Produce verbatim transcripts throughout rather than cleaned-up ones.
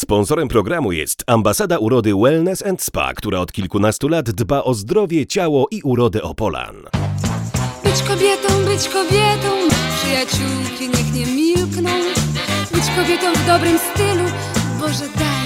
Sponsorem programu jest Ambasada Urody Wellness and Spa, która od kilkunastu lat dba o zdrowie, ciało i urodę Opolan. Być kobietą, być kobietą, przyjaciółki niech nie milkną. Być kobietą w dobrym stylu, Boże daj.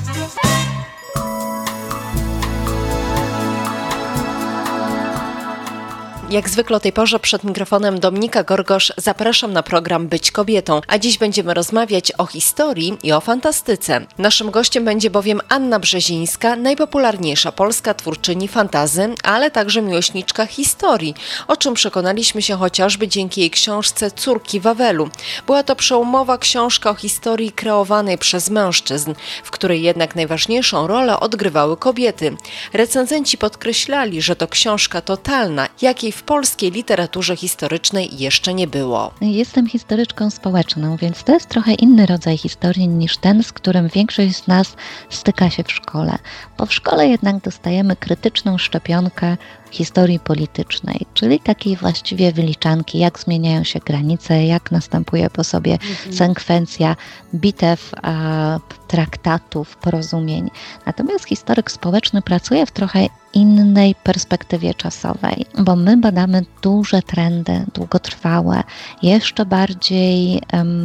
Jak zwykle o tej porze przed mikrofonem Dominika Gorgosz zapraszam na program Być Kobietą, a dziś będziemy rozmawiać o historii i o fantastyce. Naszym gościem będzie bowiem Anna Brzezińska, najpopularniejsza polska twórczyni fantazy, ale także miłośniczka historii, o czym przekonaliśmy się chociażby dzięki jej książce Córki Wawelu. Była to przełomowa książka o historii kreowanej przez mężczyzn, w której jednak najważniejszą rolę odgrywały kobiety. Recenzenci podkreślali, że to książka totalna, jakiej w polskiej literaturze historycznej jeszcze nie było. Jestem historyczką społeczną, więc to jest trochę inny rodzaj historii niż ten, z którym większość z nas styka się w szkole. Bo w szkole jednak dostajemy krytyczną szczepionkę historii politycznej, czyli takiej właściwie wyliczanki, jak zmieniają się granice, jak następuje po sobie mhm. sekwencja bitew, a, traktatów, porozumień. Natomiast historyk społeczny pracuje w trochę innej perspektywie czasowej, bo my badamy duże trendy, długotrwałe. Jeszcze bardziej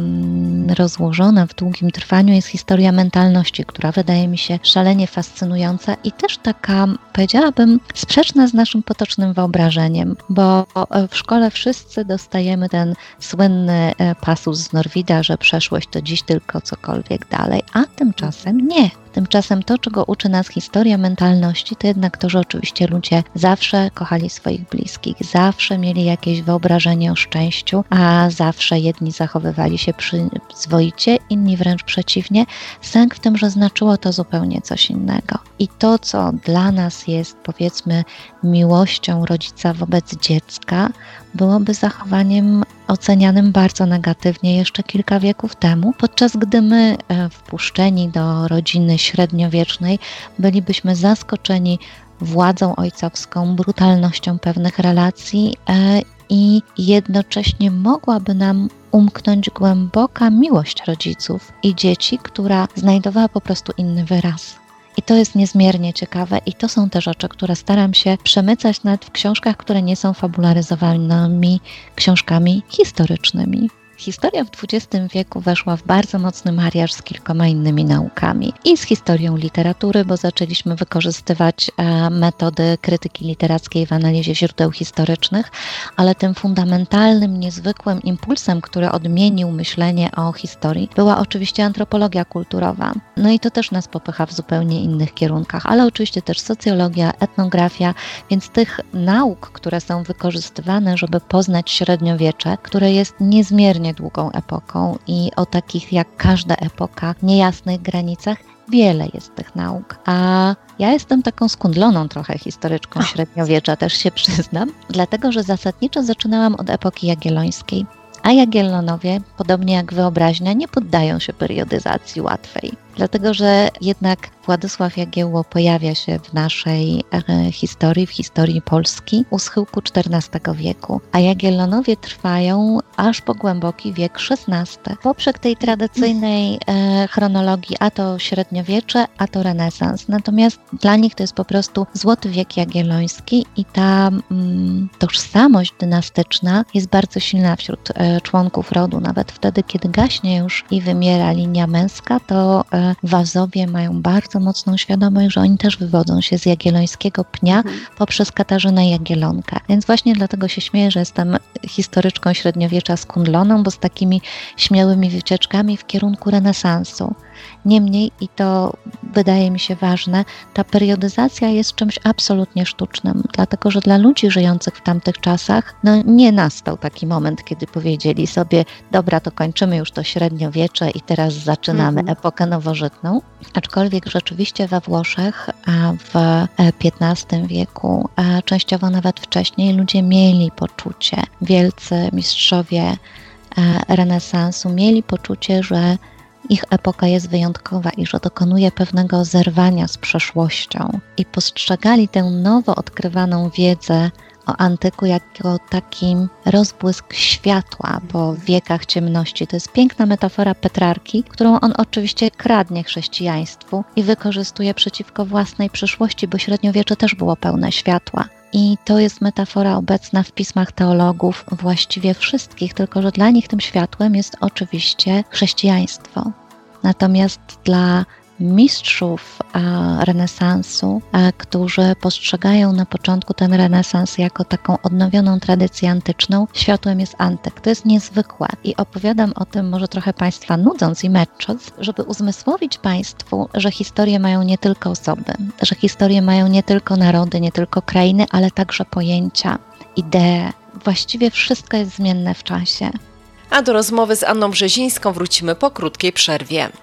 um, rozłożona w długim trwaniu jest historia mentalności, która wydaje mi się szalenie fascynująca i też taka, powiedziałabym, sprzeczna z naszym potocznym wyobrażeniem, bo w szkole wszyscy dostajemy ten słynny pasus z Norwida, że przeszłość to dziś tylko cokolwiek dalej, a tymczasem nie. Tymczasem to, czego uczy nas historia mentalności, to jednak to, że oczywiście ludzie zawsze kochali swoich bliskich, zawsze mieli jakieś wyobrażenie o szczęściu, a zawsze jedni zachowywali się przyzwoicie, inni wręcz przeciwnie. Sęk w tym, że znaczyło to zupełnie coś innego. I to, co dla nas jest, powiedzmy, miłością rodzica wobec dziecka, byłoby zachowaniem ocenianym bardzo negatywnie jeszcze kilka wieków temu, podczas gdy my, wpuszczeni do rodziny średniowiecznej, bylibyśmy zaskoczeni władzą ojcowską, brutalnością pewnych relacji i jednocześnie mogłaby nam umknąć głęboka miłość rodziców i dzieci, która znajdowała po prostu inny wyraz. I to jest niezmiernie ciekawe i to są te rzeczy, które staram się przemycać nawet w książkach, które nie są fabularyzowanymi książkami historycznymi. Historia w dwudziestym wieku weszła w bardzo mocny mariaż z kilkoma innymi naukami. I z historią literatury, bo zaczęliśmy wykorzystywać e, metody krytyki literackiej w analizie źródeł historycznych, ale tym fundamentalnym, niezwykłym impulsem, który odmienił myślenie o historii, była oczywiście antropologia kulturowa. No i to też nas popycha w zupełnie innych kierunkach, ale oczywiście też socjologia, etnografia, więc tych nauk, które są wykorzystywane, żeby poznać średniowiecze, które jest niezmiernie długą epoką i o takich jak każda epoka niejasnych granicach wiele jest tych nauk. A ja jestem taką skundloną trochę historyczką średniowiecza, też się przyznam, dlatego że zasadniczo zaczynałam od epoki jagiellońskiej. A Jagiellonowie, podobnie jak wyobraźnia, nie poddają się periodyzacji łatwej. Dlatego, że jednak Władysław Jagiełło pojawia się w naszej e, historii, w historii Polski u schyłku czternastego wieku, a Jagiellonowie trwają aż po głęboki wiek szesnasty. Poprzek tej tradycyjnej e, chronologii, a to średniowiecze, a to renesans. Natomiast dla nich to jest po prostu złoty wiek jagielloński i ta mm, tożsamość dynastyczna jest bardzo silna wśród e, członków rodu. Nawet wtedy, kiedy gaśnie już i wymiera linia męska, to e, Wazowie mają bardzo mocną świadomość, że oni też wywodzą się z jagiellońskiego pnia mhm. poprzez Katarzynę Jagiellonkę. Więc właśnie dlatego się śmieję, że jestem historyczką średniowiecza skundloną, bo z takimi śmiałymi wycieczkami w kierunku renesansu. Niemniej, i to wydaje mi się ważne, ta periodyzacja jest czymś absolutnie sztucznym, dlatego że dla ludzi żyjących w tamtych czasach no, nie nastał taki moment, kiedy powiedzieli sobie, dobra, to kończymy już to średniowiecze i teraz zaczynamy mhm. epokę nowożytną. Aczkolwiek rzeczywiście we Włoszech a w piętnastym wieku, a częściowo nawet wcześniej, ludzie mieli poczucie, wielcy mistrzowie renesansu mieli poczucie, że ich epoka jest wyjątkowa i że dokonuje pewnego zerwania z przeszłością i postrzegali tę nowo odkrywaną wiedzę o antyku jako takim rozbłysk światła po wiekach ciemności. To jest piękna metafora Petrarki, którą on oczywiście kradnie chrześcijaństwu i wykorzystuje przeciwko własnej przyszłości, bo średniowiecze też było pełne światła. I to jest metafora obecna w pismach teologów właściwie wszystkich, tylko że dla nich tym światłem jest oczywiście chrześcijaństwo. Natomiast dla mistrzów a, renesansu, a, którzy postrzegają na początku ten renesans jako taką odnowioną tradycję antyczną, światłem jest antyk. To jest niezwykłe i opowiadam o tym może trochę Państwa nudząc i męcząc, żeby uzmysłowić Państwu, że historie mają nie tylko osoby, że historie mają nie tylko narody, nie tylko krainy, ale także pojęcia, idee. Właściwie wszystko jest zmienne w czasie. A do rozmowy z Anną Brzezińską wrócimy po krótkiej przerwie.